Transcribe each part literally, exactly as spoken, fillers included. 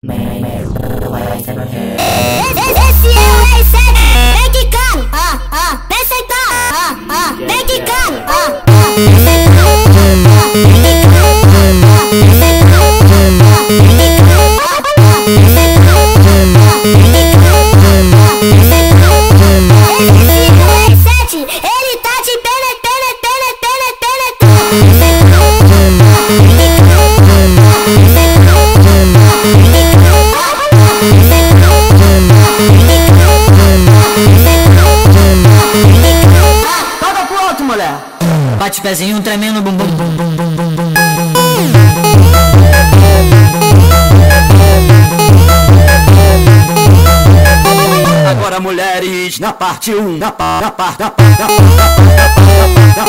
Esse é o R sete, vem quicando, ah, ah, vem sentar, ah, ah, vem quicando, ah, ah, vem sentar, ah, vem quicando, ah, ah, vem sentar, ah, vem quicando, ah, ah, vem sentar, ah, vem quicando, ah, vem sentar, ah. Esse é o R sete, ele tá te penetrando, penetrando, penetrando. Vem sentar, ah, vem quicando, ah, vem sentar, ah, vem quicando, ah, ah, vem sentar. Toca pro alto, mulher. Bate pezinho tremendo, bum bum bum bum bum bum bum. Agora mulheres na parte um, na parte, na parte, na parte, na parte, na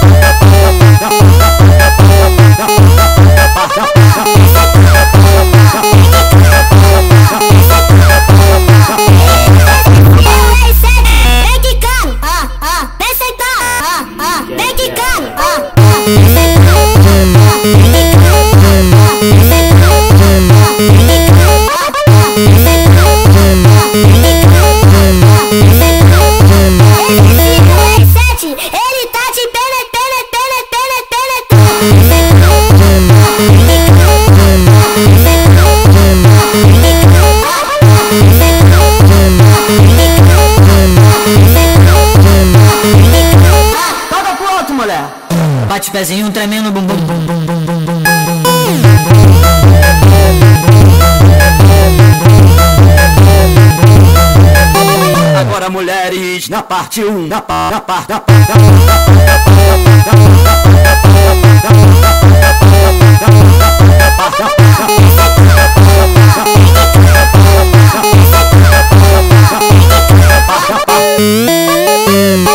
bate pezinho tremendo, bum bum bum bum bum bum bum. Agora mulheres na parte um, na parte, na parte, na parte, na parte, na parte.